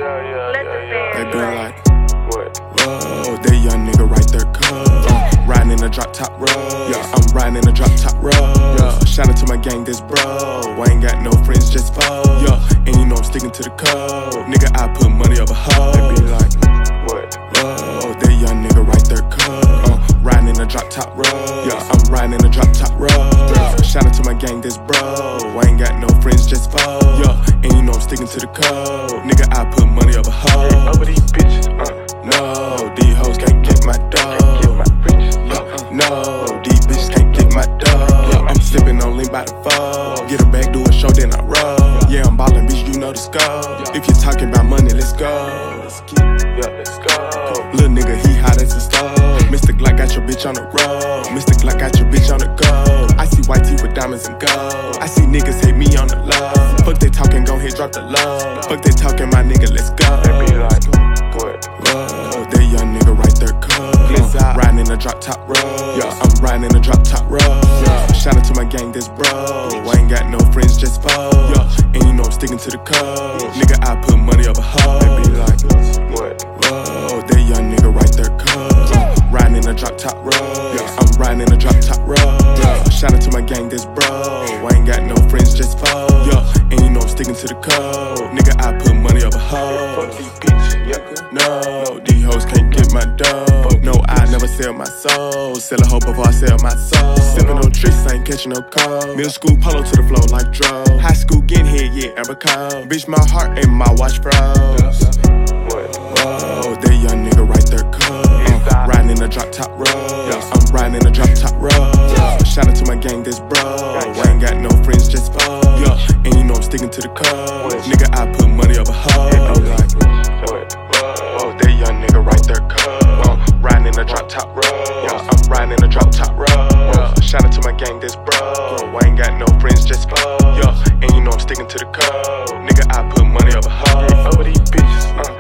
They be like, whoa, that young nigga right there, cuz. Riding in a drop top road. Yeah, I'm riding in a drop top road. Yeah, shout out to my gang, this bro. I ain't got no friends, just foes. Yeah, and you know I'm sticking to the code. Nigga, I put money over hoes. They be like, whoa, that young nigga right there, cuz. Riding in a drop top road. Yeah, I'm riding in a drop top road. Yeah, shout out to my gang, this bro. I ain't got no friends, just foes. Yeah, and you know I'm sticking to the code. Nigga, I put money over hoes. Over these bitches, no, these hoes can't get my dough. No, these bitches can't get my dough. I'm sipping on lean by the fold. Get a bag, do a show, then I roll. Yeah, I'm ballin', bitch, you know the scope. If you're talking about money, let's go. let's go. Little nigga, he hot as a stove. Mr. Glock got your bitch on the road. Mr. Glock got your bitch on the go. I see white teeth with diamonds and gold. I see niggas hate me on the low. Fuck they talking, gon' hit, drop the low. Fuck they talking, my nigga, let's go. They be like, what? Whoa, that young nigga right there, cuz. Riding in a drop top road. Yeah, I'm riding in a drop top road. Yeah, shout out to my gang, this bro. I ain't got no friends, just foes. Yeah, and you know I'm sticking to the code. Nigga, I put money over hoes. They be like, What? whoa, that young nigga right there, cuz. Riding in a drop top road. Yeah, I'm riding in a drop top road. Yeah, shout out to my gang, this bro. I ain't got no friends, just foes. Yeah, and you know I'm sticking to the code. Nigga, I put money over hoes. Fuck these bitches, yeah. No, these hoes can't get my dough. No, I never sell my soul. Sell a hoe before I sell my soul. Sippin' on tricks, I ain't catching no cold. Middle school polo to the floor like dro. High school getting hit, yeah, Amber Cole. Bitch, my heart and my watch froze. Whoa, that young nigga right there, cuz. Riding in a drop top road. Yeah, I'm riding in a drop top road. Yeah, shout out to my gang, this bro. I ain't got no friends, just foes. Yeah, and you know I'm sticking to the code. Nigga, I put money over hoes. Whoa, that young nigga right there, cuz. Riding in a drop top road. Yeah, I'm riding in a drop top road. Yeah, shout out to my gang, this bro. I ain't got no friends, just foes. Yeah, and you know I'm sticking to the code. Nigga, I put money over hoes. Over these bitches,